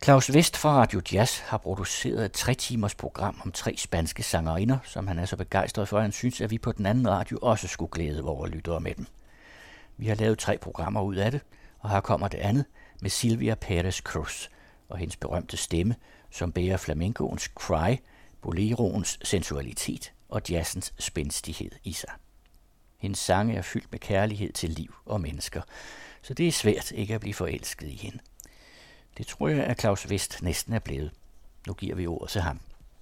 Claus West fra Radio Jazz har produceret et 3-timers program om 3 spanske sangerinder, som han er så begejstret for, at han synes, at vi på den anden radio også skulle glæde vores lyttere med dem. Vi har lavet 3 programmer ud af det, og her kommer det andet med Silvia Pérez Cruz og hendes berømte stemme, som bærer flamencoens cry, boleroens sensualitet og jazzens spændstighed i sig. Hendes sange er fyldt med kærlighed til liv og mennesker, så det er svært ikke at blive forelsket i hende. Det tror jeg, at Claus West næsten er blevet. Nu giver vi ordet til ham.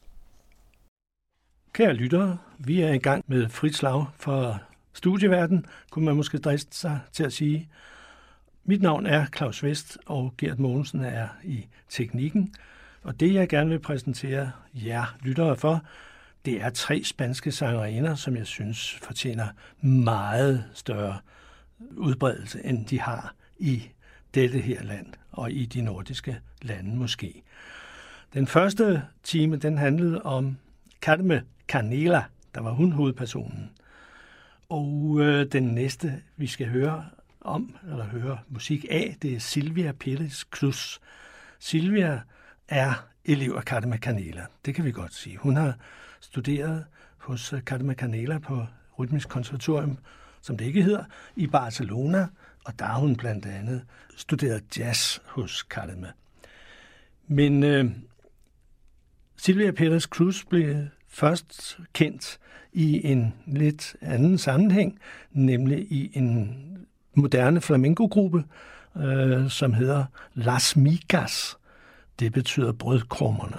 Kære lyttere, vi er i gang med frit slag for studieverden, kunne man måske driste sig til at sige. Mit navn er Claus West, og Gert Mogensen er i teknikken. Og det, jeg gerne vil præsentere jer lyttere for, det er 3 spanske sangerinder, som jeg synes fortjener meget større udbredelse, end de har i dette her land og i de nordiske lande måske. Den første time, den handlede om Carme Canela, der var hun hovedpersonen. Og den næste, vi skal høre musik af, det er Silvia Pérez Cruz. Silvia er elev af Carme Canela, det kan vi godt sige. Hun har studeret hos Carme Canela på Rytmisk Konservatorium, som det ikke hedder, i Barcelona, og der har hun blandt andet studeret jazz hos Carme. Men Silvia Pérez Cruz blev først kendt i en lidt anden sammenhæng, nemlig i en moderne flamenco-gruppe, som hedder Las Migas. Det betyder brødkrummerne.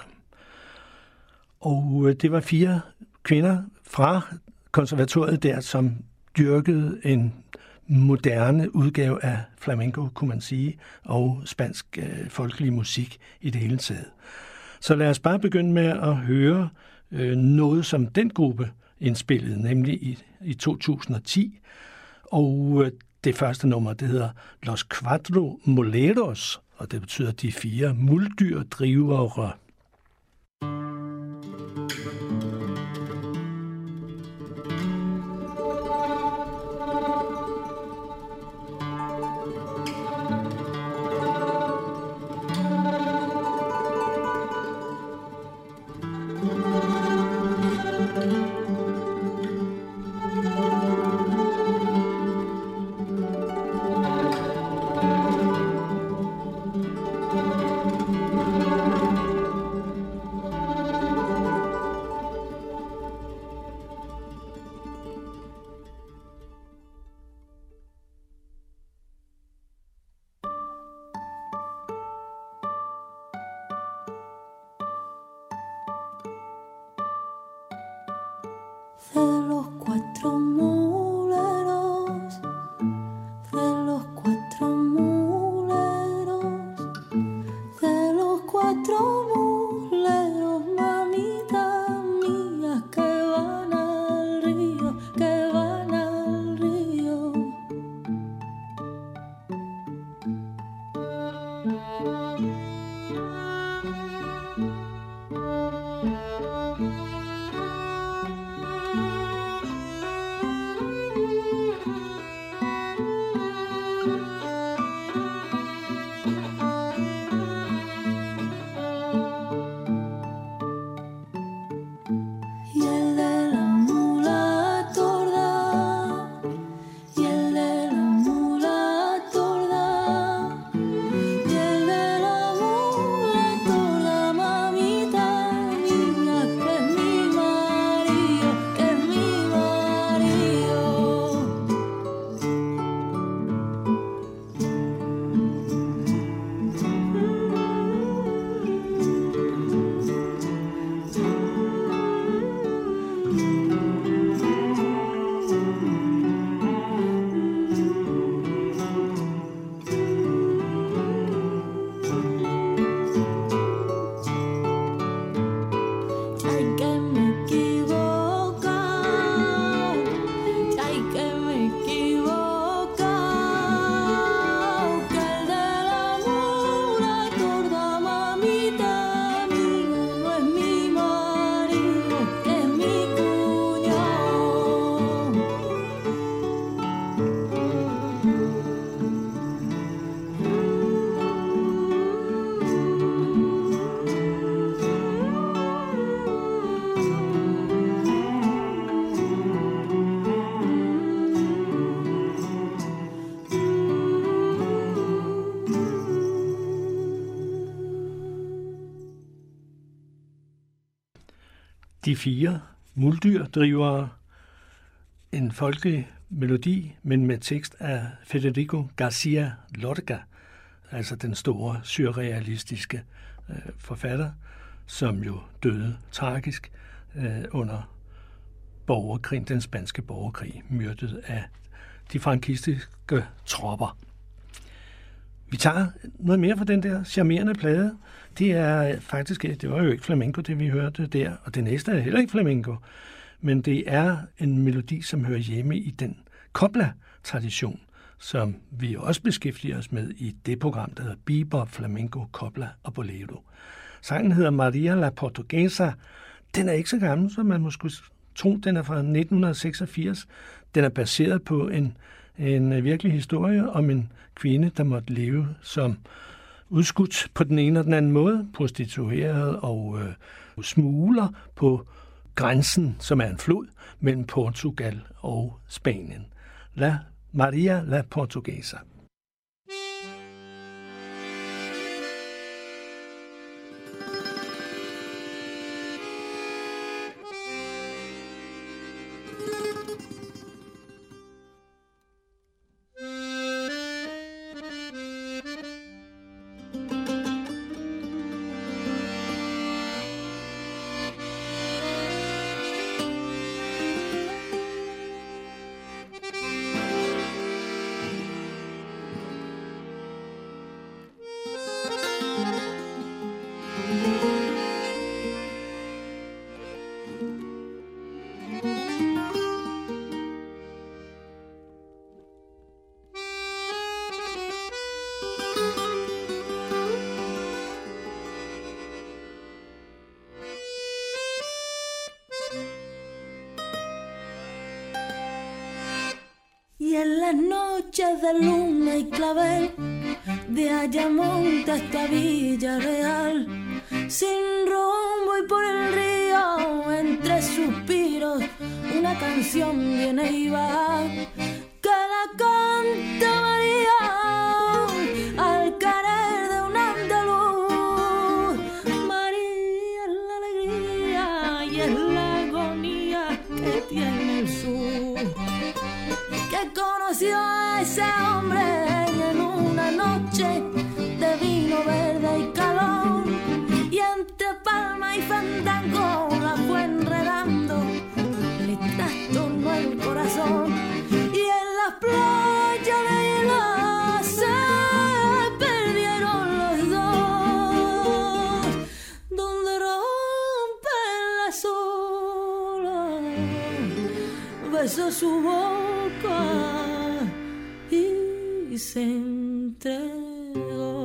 Og det var 4 kvinder fra konservatoriet der, som dyrkede en moderne udgave af flamenco, kunne man sige, og spansk folkelig musik i det hele taget. Så lad os bare begynde med at høre noget, som den gruppe indspillede, nemlig i 2010. Og det første nummer, det hedder Los Cuatro Moleros, og det betyder de 4 muldyrdrivere. Mula De 4 muldyrdrivere, en folkelig melodi, men med tekst af Federico Garcia Lorca, altså den store surrealistiske forfatter, som jo døde tragisk under borgerkrigen, den spanske borgerkrig, myrdet af de frankistiske tropper. Vi tager noget mere fra den der charmerende plade. Det er faktisk, det var jo ikke flamenco, det vi hørte der, og det næste er heller ikke flamenco, men det er en melodi, som hører hjemme i den copla-tradition, som vi også beskæftiger os med i det program, der hedder Bebop, Flamenco, Copla og Bolero. Sangen hedder Maria la Portuguesa. Den er ikke så gammel, som man måske tro. Den er fra 1986. Den er baseret på en virkelig historie om en kvinde, der måtte leve som udskudt på den ene og den anden måde, prostitueret og smugler på grænsen, som er en flod, mellem Portugal og Spanien. Maria la Portuguesa. Y en las noches de luna y clavel, de Ayamonte hasta Villarreal, sin rumbo y por el río, entre suspiros, una canción viene y va, que la canta María al caer de un andaluz. María es la alegría y es la agonía que tiene el sur, que conoció a ese hombre en una noche de vino verde y calor, y entre palma y fandango la fue enredando, le trastornó el corazón, y en las playas de Isla se perdieron los dos, donde rompen las olas, besó su boca y se entregó.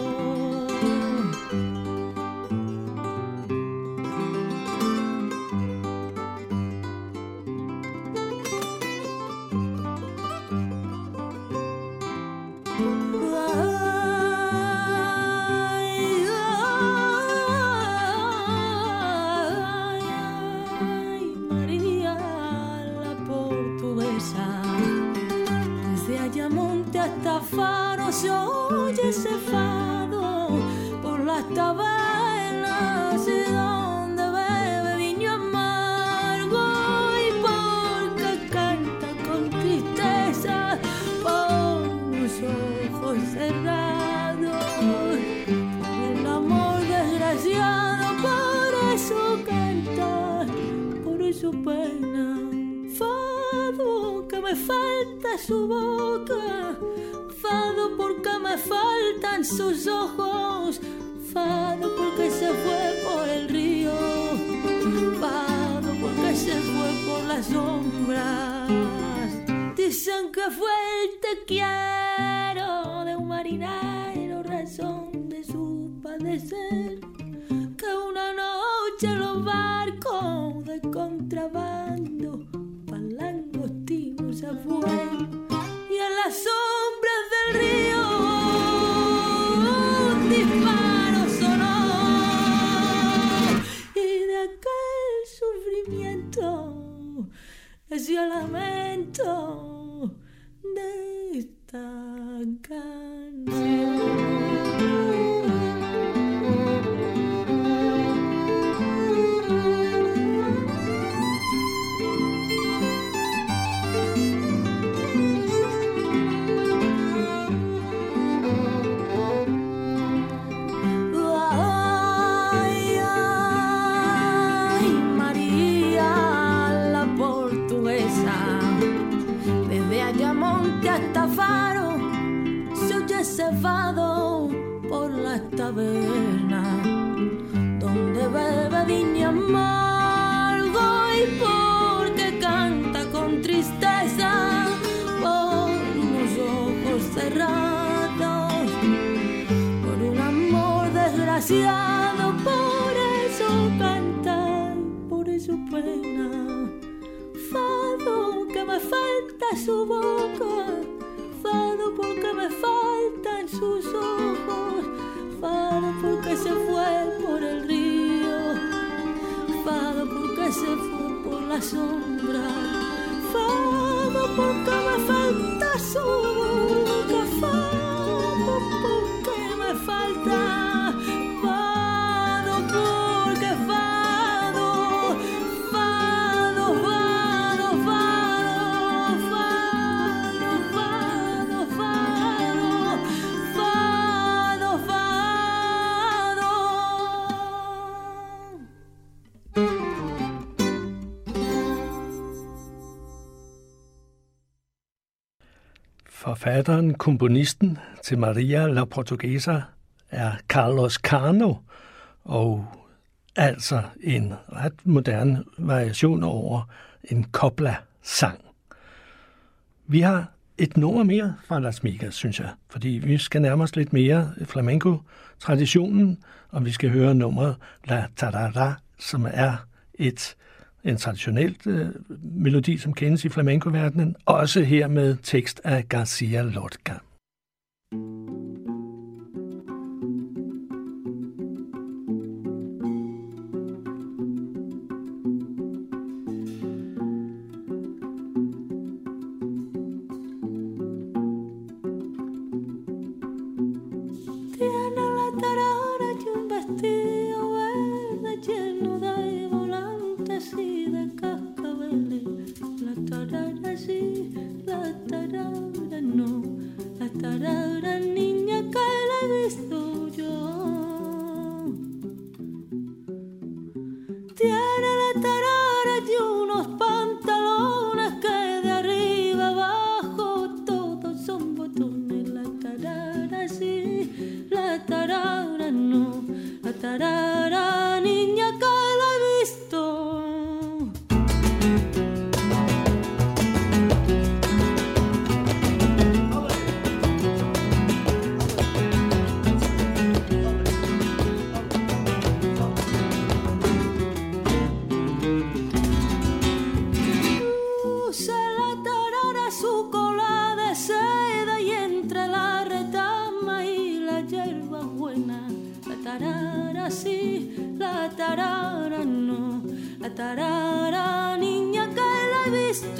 María la portuguesa, desde Ayamonte hasta Faro se oye ese fado por las tabernas y donde bebe viño amargo, y porque canta con tristeza por los ojos cerrados, por el amor desgraciado, por eso canta, por eso pena. Fado que me falta su boca, fado porque me faltan sus ojos, fado porque se fue por el río, fado porque se fue por las sombras. Dicen que fue el te quiero de un marinero, razón de su padecer, que una noche en los barcos de contrabando pa'l langostino se fue, y en las sombras del río un disparo sonó, y de aquel sufrimiento nació el lamento de esta canción. taberna donde bebe viña amargo y porque canta con tristeza por unos ojos cerrados, por un amor desgraciado, por eso canta y por eso pena. Fado que me falta su boca, fado porque me faltan sus ojos, fado porque se fue por el río, fado porque se fue por la sombra, fado porque me falta su boca, fado porque me falta, fado porque fado, fado, fado, fado, fado, fado, fado, fado, fado. Forfatteren, komponisten til Maria la Portuguesa er Carlos Cano, og altså en ret moderne variation over en copla-sang. Vi har et nummer mere fra Las Migas, synes jeg, fordi vi skal nærme os lidt mere flamenco-traditionen, og vi skal høre nummeret La Tarara, som er en traditionel melodi, som kendes i flamenco-verdenen, også her med tekst af Garcia Lorca. Tiene la tarara y un vestido verde lleno de volantes y de cascabeles. La tarara sí, la tarara no, la tarara niña que la he visto yo. Tiene la tarara y unos pantalones que de arriba abajo todos son botones. La tarara sí, la tarara no, la tarara niña que la he visto. Usa la tarara su cola de seda y entre la retama y la hierba buena. La tarara sí, la tarara no, la tarara niña que la he visto.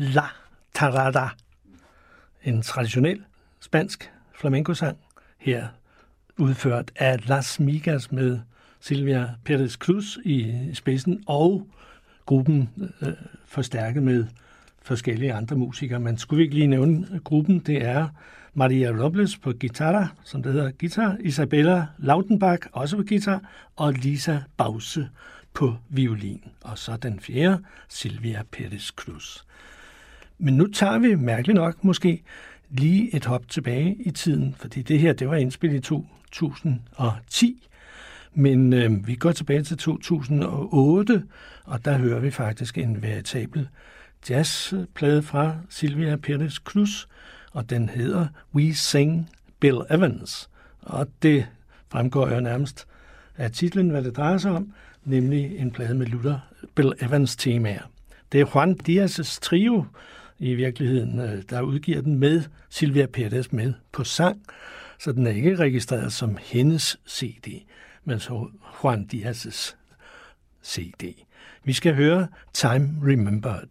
La Tarada, en traditionel spansk flamenco-sang, her udført af Las Migas med Silvia Pérez Cruz i spidsen, og gruppen forstærket med forskellige andre musikere. Men skulle vi ikke lige nævne gruppen? Det er Maria Robles på guitar, som det hedder guitar, Isabella Lautenbach også på guitar, og Lisa Bause på violin. Og så den fjerde, Silvia Pérez Cruz. Men nu tager vi, mærkeligt nok måske, lige et hop tilbage i tiden, fordi det her, det var indspillet i 2010, men vi går tilbage til 2008, og der hører vi faktisk en veritabel jazzplade fra Silvia Pérez Cruz, og den hedder We Sing Bill Evans, og det fremgår jo nærmest af titlen, hvad det drejer sig om, nemlig en plade med lutter Bill Evans temaer. Det er Juan Diaz' trio i virkeligheden, der udgiver den med Silvia Pérez med på sang, så den er ikke registreret som hendes CD, men så Juan Diaz' CD. Vi skal høre Time Remembered.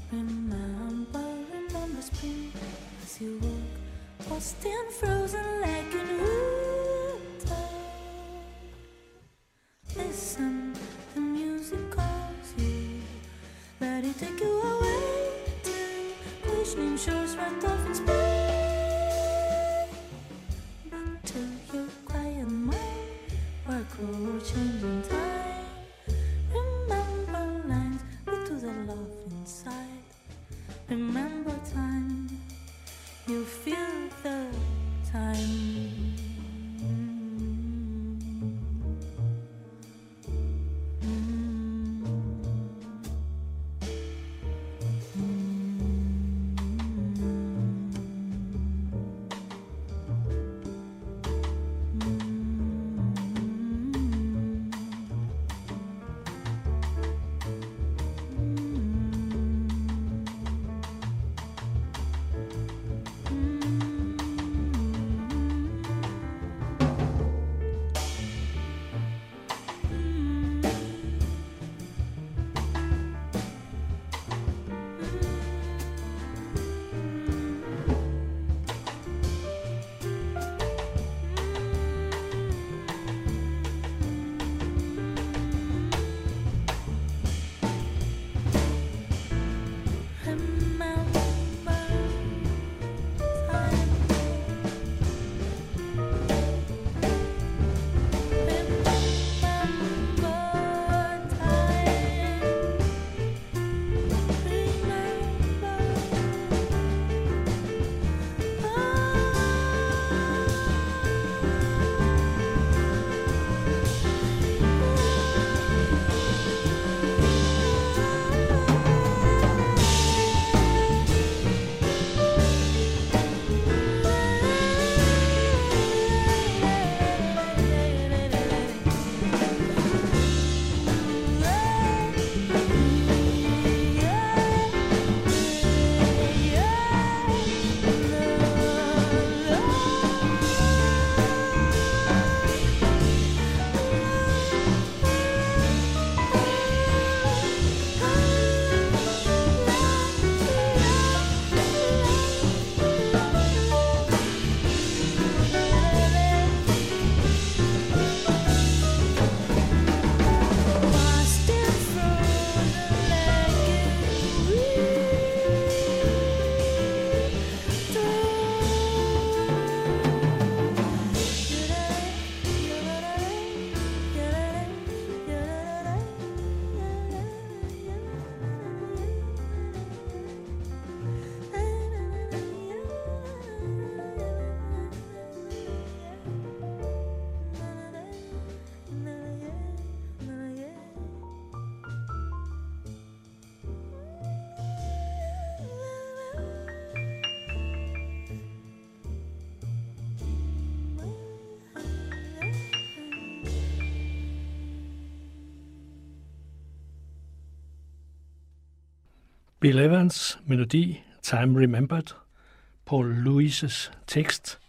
Remember spring as you walk, frost and frozen like in winter. Listen, the music calls you, let it take you away to questioning shores wrapped off in spring. Back to your quiet mind, where color changing time. Remember lines lead to the love inside. Remember time, you feel the time. Bill Evans' melodi Time Remembered, Paul Louises tekst,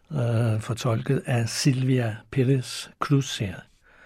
fortolket af Silvia Pérez Cruz her.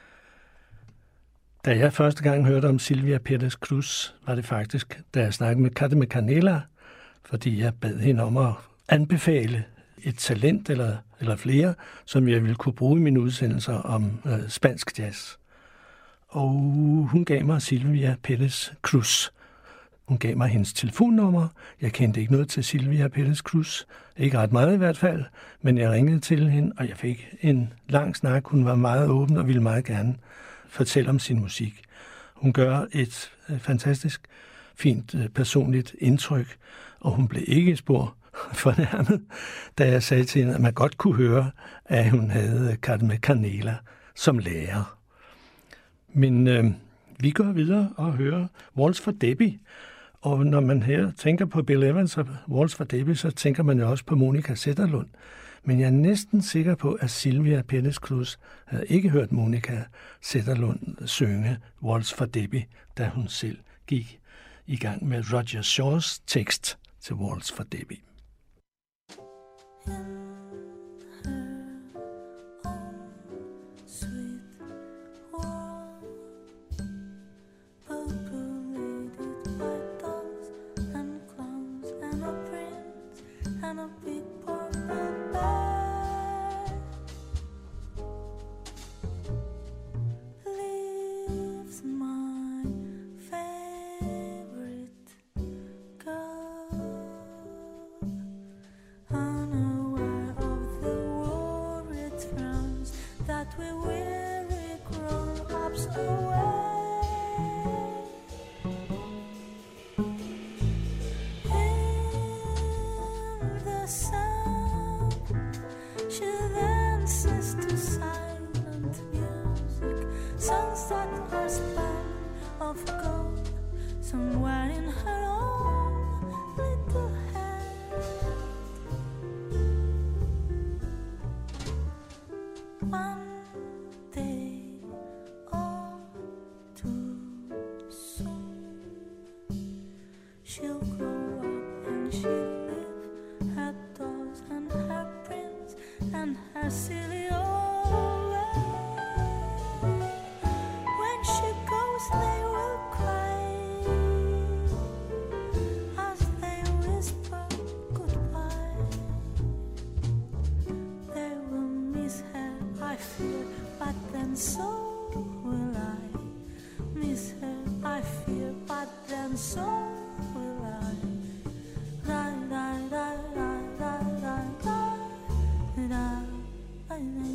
Da jeg første gang hørte om Silvia Pérez Cruz, var det faktisk, da jeg snakkede med Carmen Canela, fordi jeg bad hende om at anbefale et talent eller flere, som jeg ville kunne bruge i mine udsendelser om spansk jazz. Og hun gav mig Silvia Pérez Cruz. Hun gav mig hendes telefonnummer. Jeg kendte ikke noget til Silvia Pérez Cruz. Ikke ret meget i hvert fald, men jeg ringede til hende, og jeg fik en lang snak. Hun var meget åben og ville meget gerne fortælle om sin musik. Hun gør et fantastisk fint personligt indtryk, og hun blev ikke spor fornærmet, da jeg sagde til hende, at man godt kunne høre, at hun havde Carmen Canela som lærer. Men vi går videre og hører Waltz for Debbie. Og når man her tænker på Bill Evans og Waltz for Debbie, så tænker man jo også på Monica Zetterlund. Men jeg er næsten sikker på, at Silvia Pérez Cruz havde ikke hørt Monica Zetterlund synge Waltz for Debbie, da hun selv gik i gang med Roger Shaws tekst til Waltz for Debbie. she'll grow up and she'll live her dolls and her prince and her silly old way. When she goes, they will cry as they whisper goodbye. They will miss her, I fear, but then so will I. Miss her, I fear, but then so will I. Da da da da da da da da da.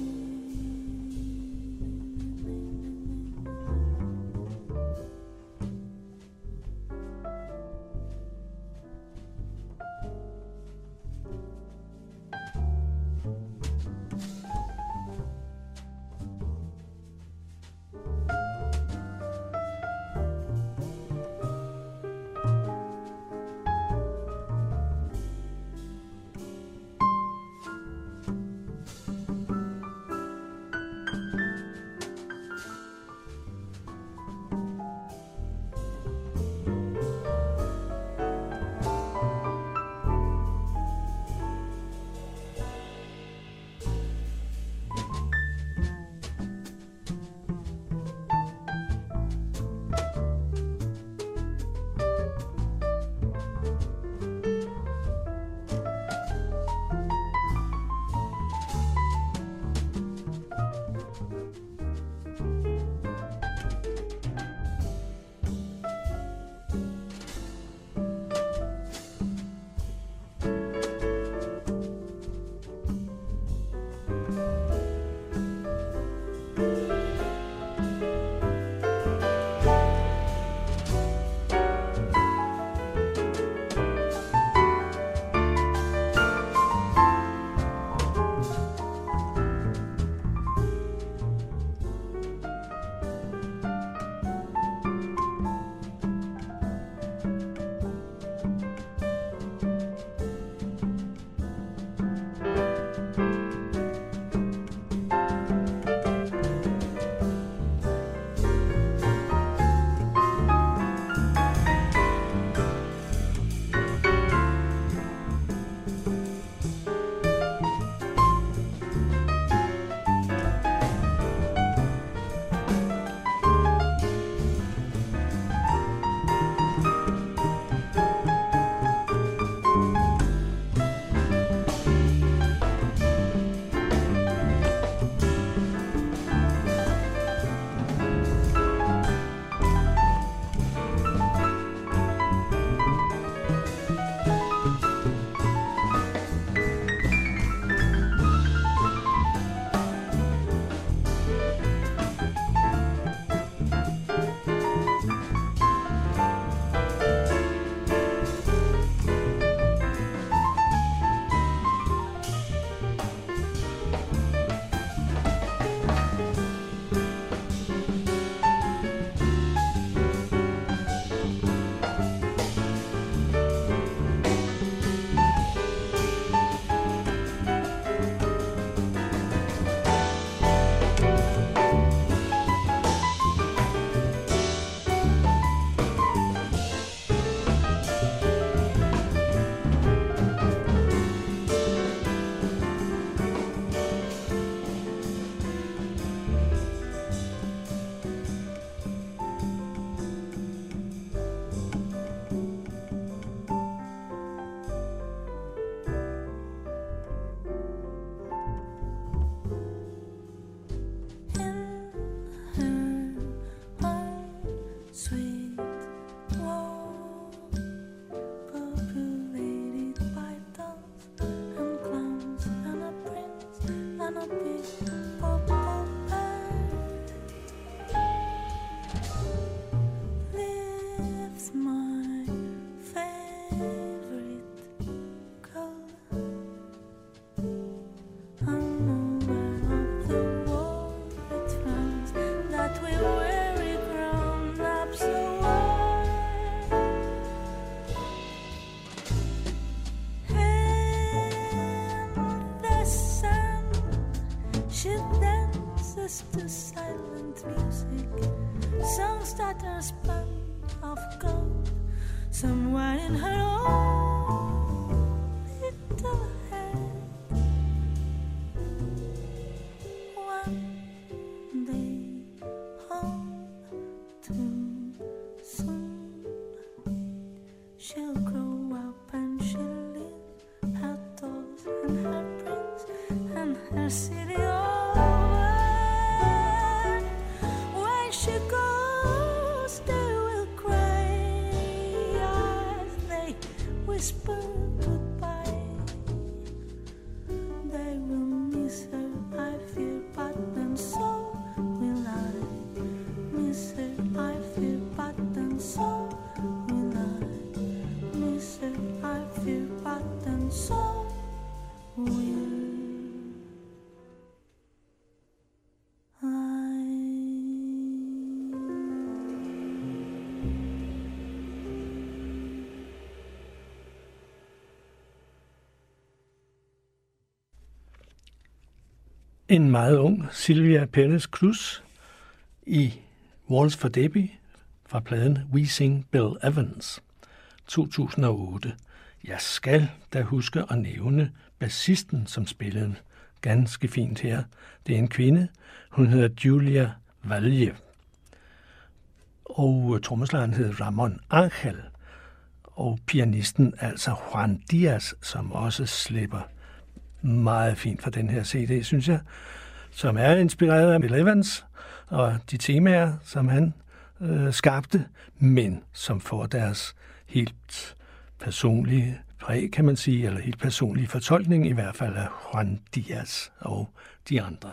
to silent music, songs that are spun of gold, someone in her own little head. One day home too soon, she'll grow up and she'll live outdoors in her prince and her city over. When she goes, they will cry as they whisper goodbye. They will miss her, I fear, but then so will I. Miss her, I fear, but then so will I. Miss her, I fear, but then so will I. En meget ung Silvia Pérez-Cruz i Waltz for Debbie fra pladen We Sing Bill Evans 2008. Jeg skal da huske at nævne bassisten, som spillede ganske fint her. Det er en kvinde. Hun hedder Julia Valle. Og trommeslageren hedder Ramon Angel. Og pianisten altså Juan Diaz, som også slipper meget fint fra den her CD, synes jeg, som er inspireret af Bill Evans og de temaer, som han skabte, men som får deres helt personlige præg, kan man sige, eller helt personlige fortolkning, i hvert fald af Juan Diaz og de andre.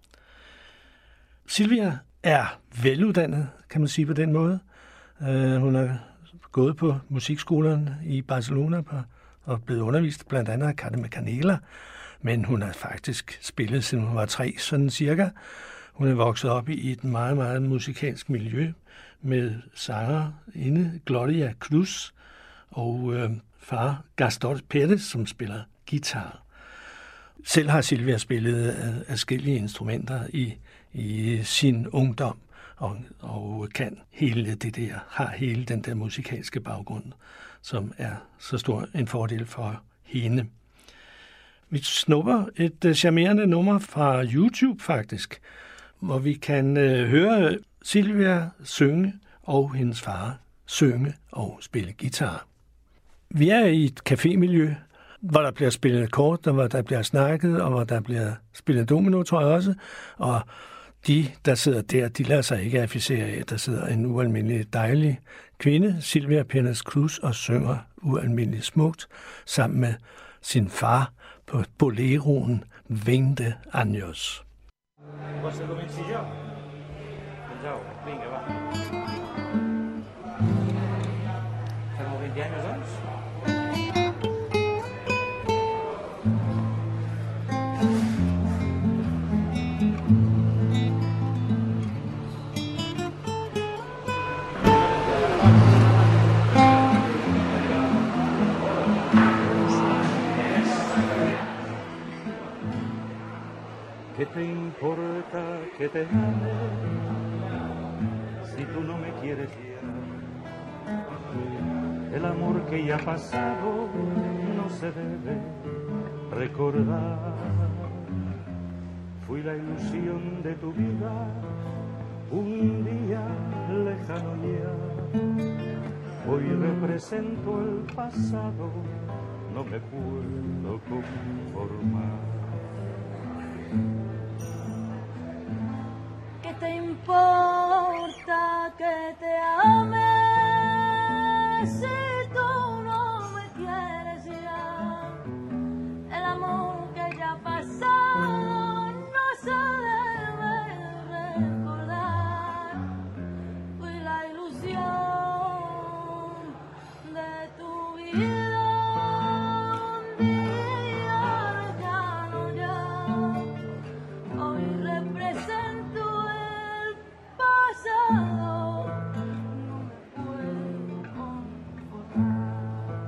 Silvia er veluddannet, kan man sige på den måde. Hun har gået på musikskolen i Barcelona og blevet undervist blandt andet af Carmen Canela, men hun har faktisk spillet, siden hun var 3, sådan cirka. Hun er vokset op i et meget, meget musikalsk miljø med sangerinde Gloria Cruz og far Gaston Pérez, som spiller guitar. Selv har Silvia spillet adskillige instrumenter i sin ungdom og kan hele det der, har hele den der musikalske baggrund, som er så stor en fordel for hende. Vi snupper et charmerende nummer fra YouTube faktisk, hvor vi kan høre Silvia synge og hendes far synge og spille guitar. Vi er i et cafémiljø, hvor der bliver spillet kort, og hvor der bliver snakket, og hvor der bliver spillet domino, tror jeg også. Og de, der sidder der, de lader sig ikke afficere af. Der sidder en ualmindelig dejlig kvinde, Silvia Pérez-Cruz, og synger ualmindeligt smukt sammen med sin far på boleroen 20 años. ¿Qué te importa que te ame si tú no me quieres ya? El amor que ya ha pasado no se debe recordar. Fui la ilusión de tu vida un día lejano ya. Hoy represento el pasado, no me puedo conformar. ¿Qué te importa que te ame si tú no me quieres ya? El amor que ya pasó no se debe recordar. Fui la ilusión de tu vida un día lejano ya. Hoy represento el pasado, no me puedo conformar.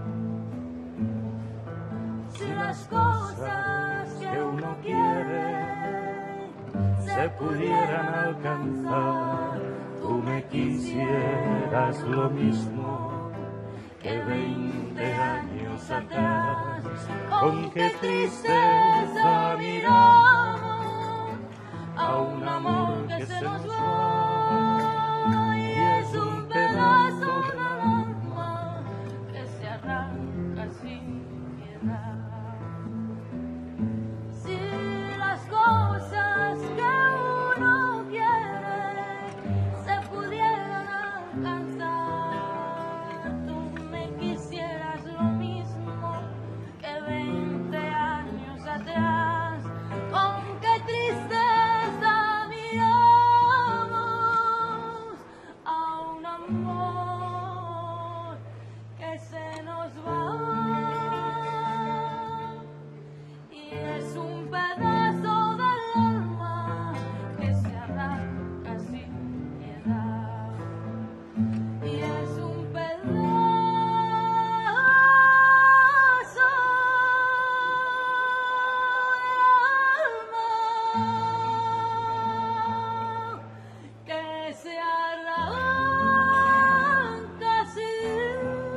Si las cosas que uno quiere se pudieran alcanzar, tú me quisieras lo mismo que 20 años atrás, con qué tristeza miramos a un amor que se nos va, y es un pedazo del alma que se arranca sin piedad. Si las cosas que uno quiere se pudieran alcanzar, tú me quisieras lo mismo que 20 años atrás, con qué tristeza miramos a un amor que se nos va, y es un pedazo del alma que se arranca sin piedad, y es un pedazo que se arranca sin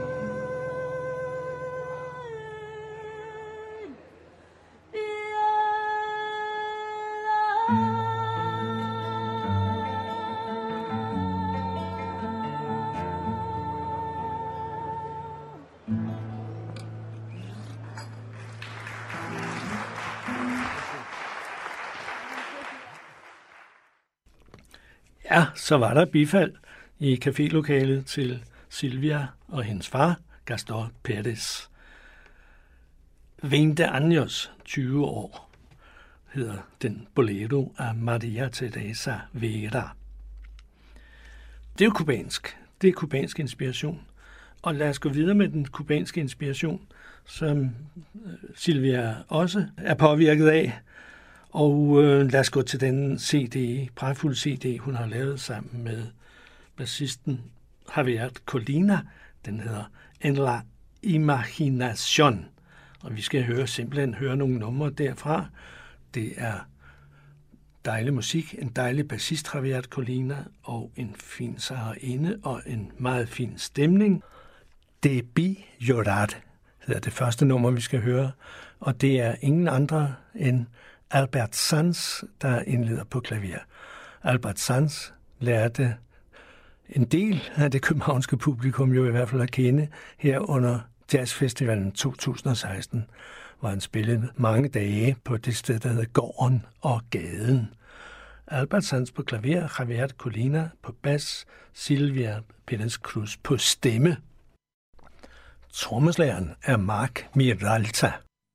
Ja, så var der bifald i cafélokalet til Silvia og hendes far, Gaston Pérez. 20 años, 20 år, hedder den bolero af Maria Teresa Vera. Det er jo kubansk. Det er kubansk inspiration. Og lad os gå videre med den kubanske inspiration, som Silvia også er påvirket af. Og lad os gå til den CD, pragtfulde CD, hun har lavet sammen med bassisten Javier Colina. Den hedder En la Imaginación. Og vi skal simpelthen høre nogle numre derfra. Det er dejlig musik, en dejlig bassist Javier Colina, og en fin sangerinde og en meget fin stemning. Debí llorar hedder det første nummer, vi skal høre. Og det er ingen andre end Albert Sanz, der indleder på klaver. Albert Sanz lærte en del af det københavnske publikum jo i hvert fald at kende her under Jazzfestivalen 2016, hvor han spillede mange dage på det sted, der hedder Gården og Gaden. Albert Sanz på klaver, Javier Colina på bas, Silvia Pérez Cruz på stemme. Trommeslageren er Marc Miralta.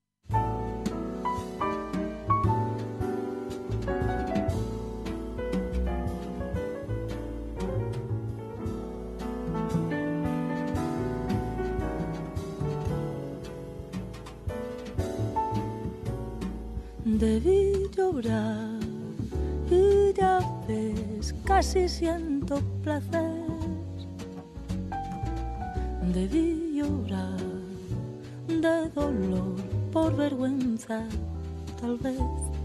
Debí llorar y ya ves, casi siento placer. Debí llorar de dolor, por vergüenza, tal vez.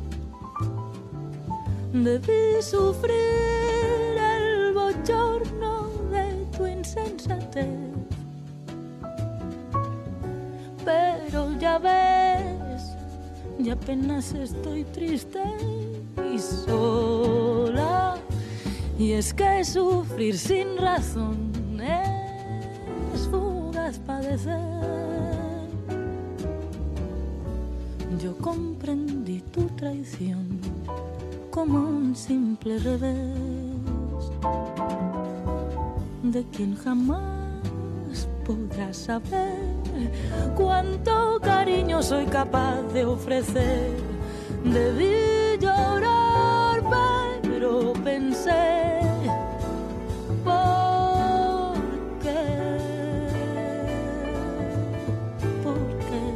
Debí sufrir el bochorno de tu insensatez. Pero ya ves, y apenas estoy triste y sola. Y es que sufrir sin razón es fugaz padecer. Yo comprendí tu traición como un simple revés de quien jamás podrás saber cuánto cariño soy capaz de ofrecer. Debí llorar, pero pensé, ¿por qué? ¿Por qué?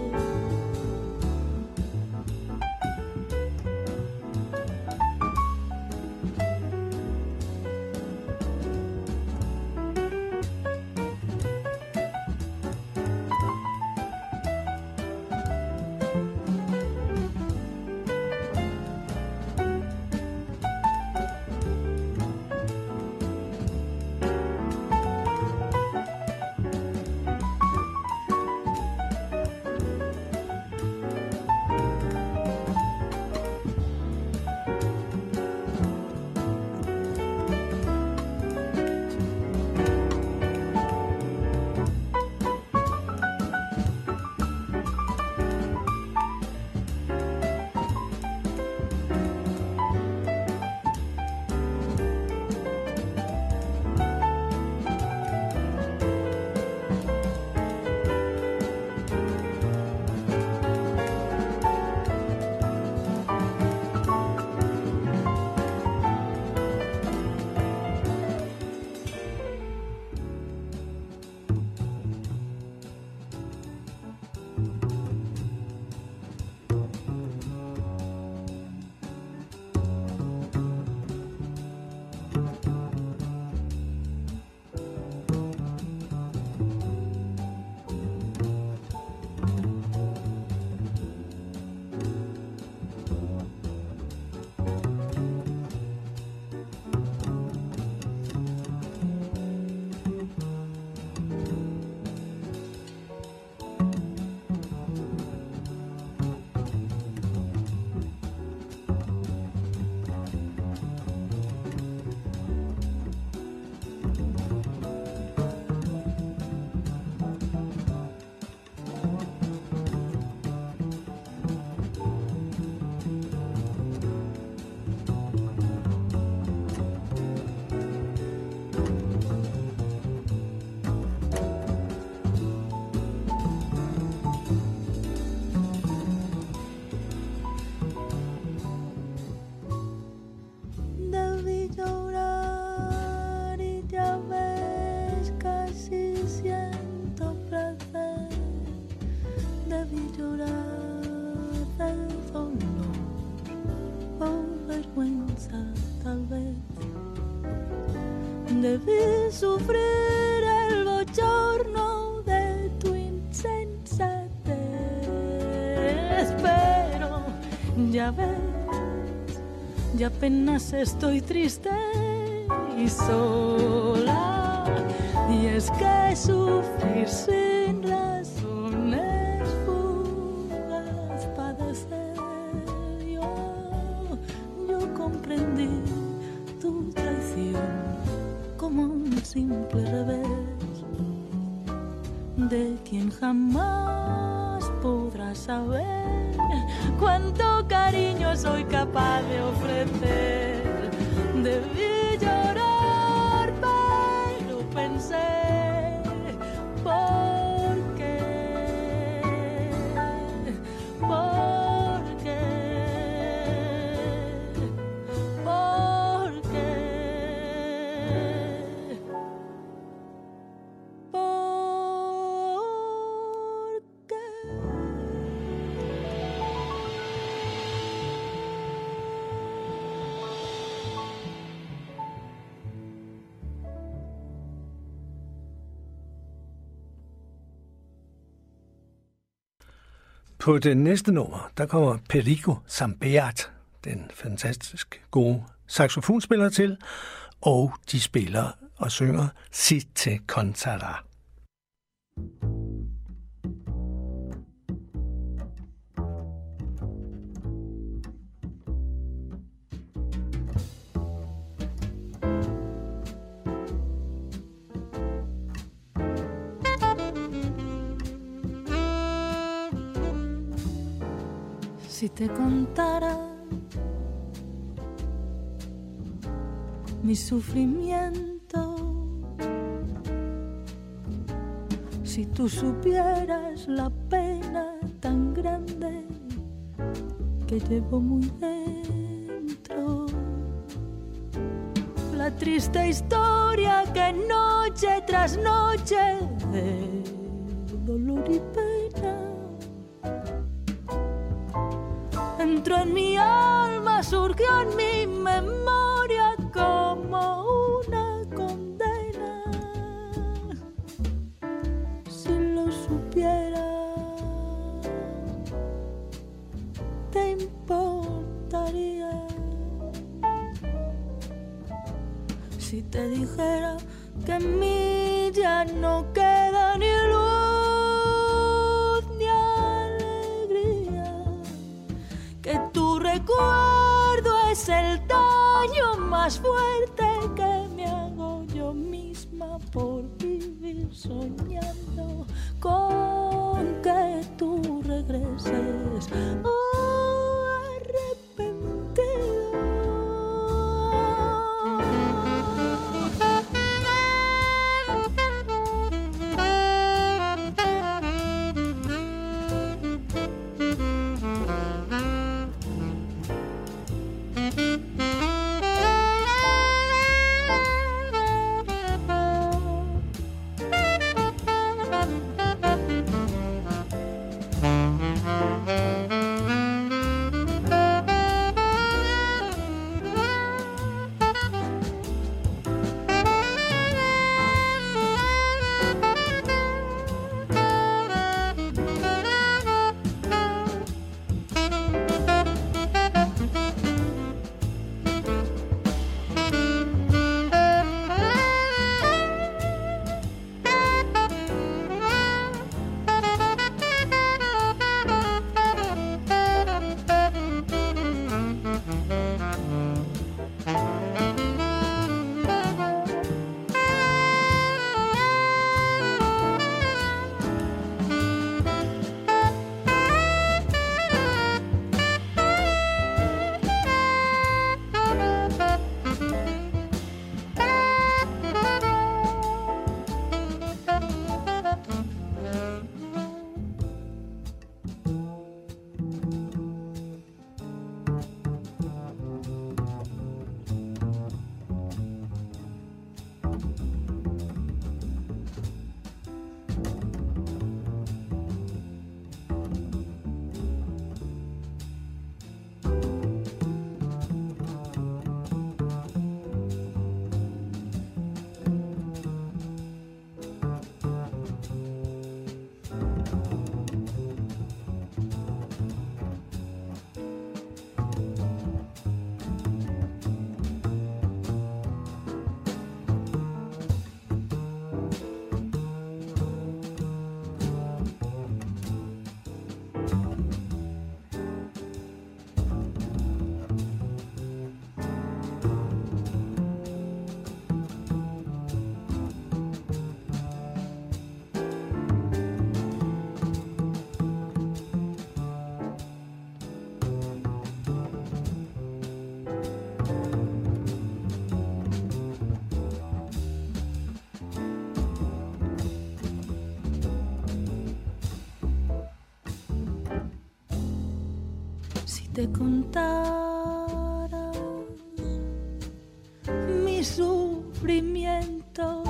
debí sufrir el bochorno de tu insensatez, pero ya ves, ya apenas estoy triste y sola, y es que sufrir sin razones fugaz padecer. Yo comprendí tu traición como un simple revés de quien jamás podrá saber cuánto cariño soy capaz de ofrecer. Debí llorar, pero pensé, ¿por qué? ¿Por qué? ¿Por qué? ¿Por qué? På det næste nummer, der kommer Perico Sambeat, den fantastisk gode saxofonspiller til, og de spiller og synger Si te contará. Si te contara mi sufrimiento, si tú supieras la pena tan grande que llevo muy dentro, la triste historia que noche tras noche de dolor y pena entró en mi alma, surgió en mi memoria como una condena. Si lo supiera, ¿te importaría? Si te dijera que en mí ya no queda ni luz ni alegría, que tu recuerdo es el daño más fuerte que me hago yo misma por vivir soñando con que tú regreses. te contara mis sufrimientos,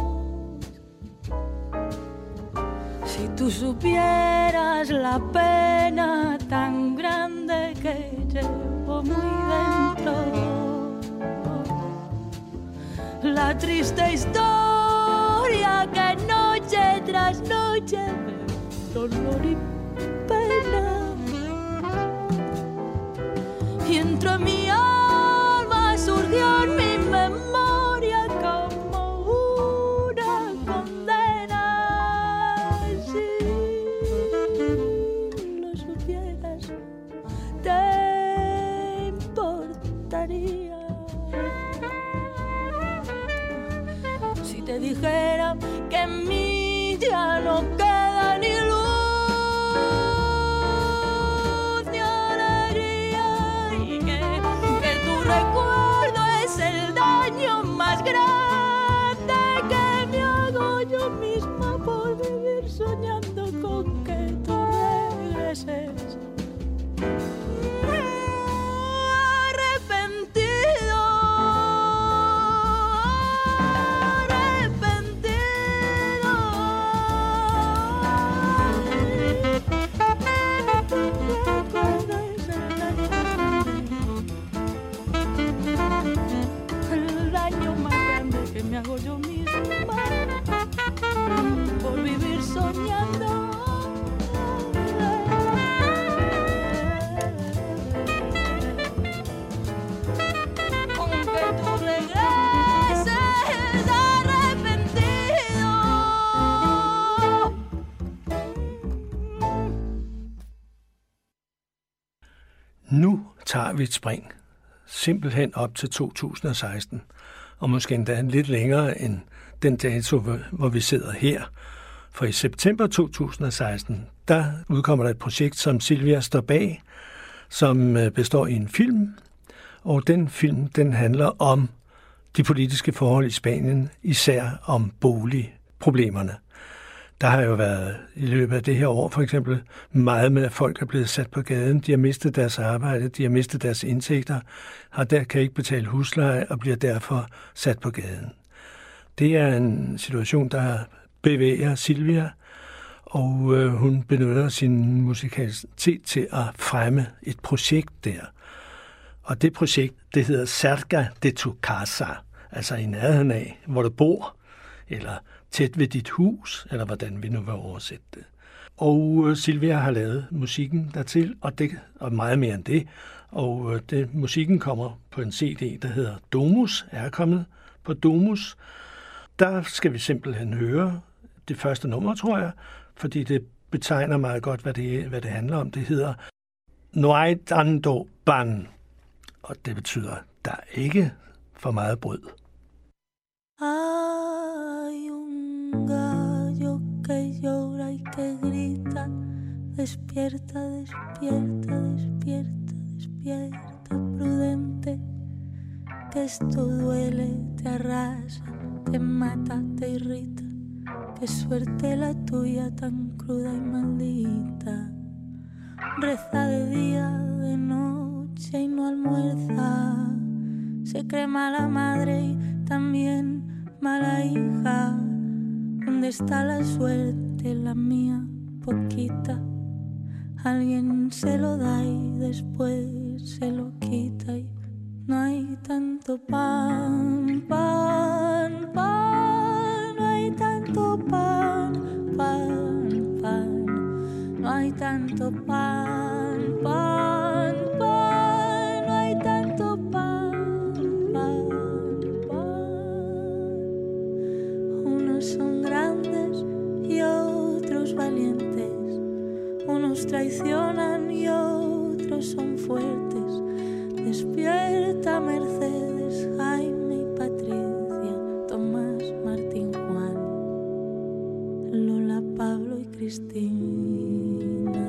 si tú supieras la pena tan grande que llevo muy dentro, la triste historia que noche tras noche dolor y pena, y entró en mi alma, surgió en mi memoria como una condena. Si lo supieras, te importaría si te dijera que en mí ya no queda ni luz ni alegría, y que tu recuerdo es el daño más grande que me hago yo misma por vivir soñando con que tú regreses. Me hago yo misma por vivir soñando con que tú regreses arrepentido. Nu tager vi et spring, simpelthen op til 2016, og måske endda lidt længere end den dato, hvor vi sidder her. For i september 2016, der udkommer der et projekt, som Silvia står bag, som består i en film, og den film, den handler om de politiske forhold i Spanien, især om boligproblemerne. Der har jo været i løbet af det her år for eksempel meget med, at folk er blevet sat på gaden. De har mistet deres arbejde, de har mistet deres indtægter, kan ikke betale husleje og bliver derfor sat på gaden. Det er en situation, der bevæger Silvia, og hun benytter sin musikalitet til at fremme et projekt der. Og det projekt, det hedder Cerca de tu casa, altså i nærheden af, hvor du bor, eller tæt ved dit hus, eller hvordan vi nu vil oversætte det. Og Silvia har lavet musikken dertil, og meget mere end det. Og musikken kommer på en CD, der hedder Domus, er kommet på Domus. Der skal vi simpelthen høre det første nummer, tror jeg, fordi det betegner meget godt, hvad det handler om. Det hedder No hay tanto pan, og det betyder, der er ikke for meget brød. Hay un gallo que llora y que grita, despierta, despierta, despierta, despierta, prudente, que esto duele, te arrasa, te mata, te irrita, qué suerte la tuya tan cruda y maldita. Reza de día, de noche y no almuerza, se cree mala madre y también mala hija. ¿Dónde está la suerte, la mía, poquita? Alguien se lo da y después se lo quita, y no hay tanto pan, pan, pan, no hay tanto pan, pan, pan, no hay tanto pan, pan, pan, no hay tanto pan, pan, pan. Unos son grandes y otros valientes, unos traicionan y otros son fuertes. Despierta Mercedes, Jaime y Patricia, Tomás, Martín, Juan, Lola, Pablo y Cristina.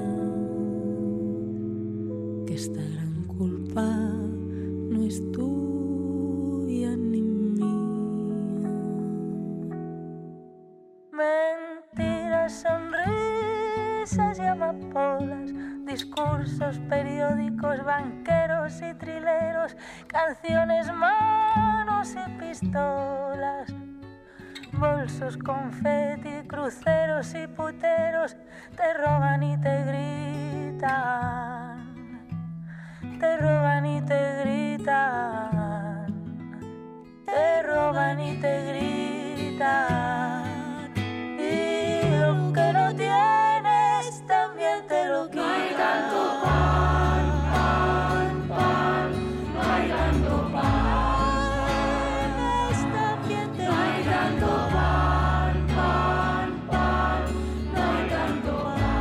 Que esta gran culpa no es tuya ni mía. Mentiras, sonrisas, llama amapolas, discursos periódicos, banqueros y trileros, canciones, manos y pistolas, bolsos, confeti, cruceros y puteros, te roban y te gritan, te roban y te gritan, te roban y te gritan, y lo que no tienes también te lo quitan. No hay tanto pan, pan, pan, no hay tanto pan, esta ambiente no hay tanto pan, pan, pan, no hay tanto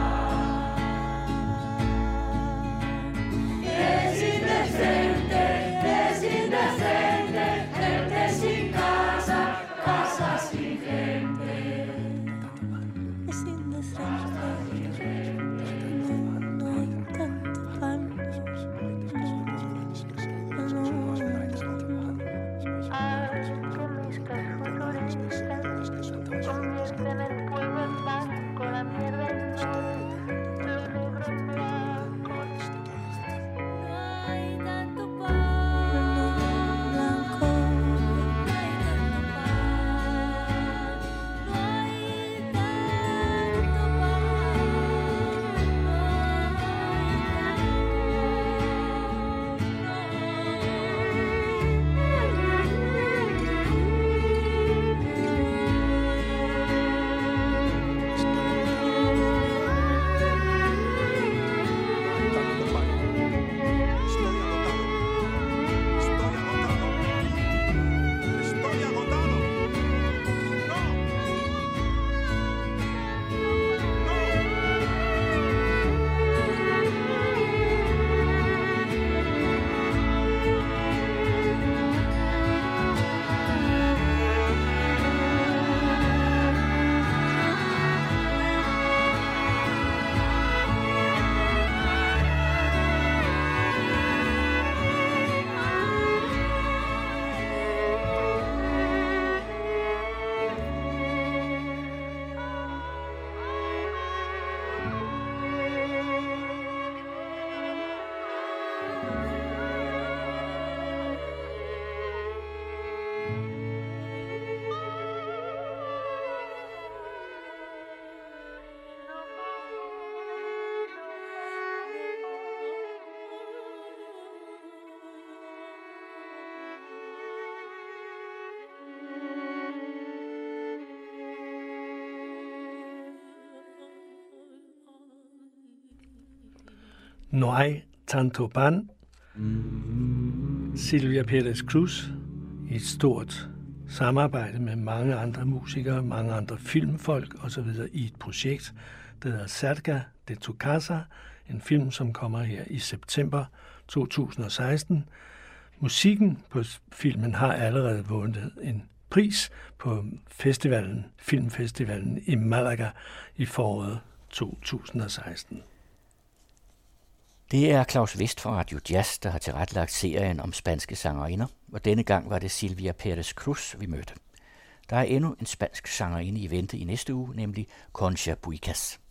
pan. Es indecente, gente sin casa, casa sin gente. Es indecente, no hay tanto pan. Haz que mis futuristas convierten el pueblo en blanco, la mierda en oro, lo negro en blanco. No hay tanto pan, blanco, no hay tanto pan, no hay tanto Estoy agotado. No hay tanto pan. Silvia Pérez Cruz i et stort samarbejde med mange andre musikere, mange andre filmfolk osv. i et projekt, der hedder Cerca de tu Casa, en film, som kommer her i september 2016. Musikken på filmen har allerede vundet en pris på filmfestivalen i Malaga i foråret 2016. Det er Claus West fra Radio Jazz, der har tilrettelagt serien om spanske sangerinder, og denne gang var det Silvia Pérez Cruz, vi mødte. Der er endnu en spansk sangerinde i vente i næste uge, nemlig Concha Buicas.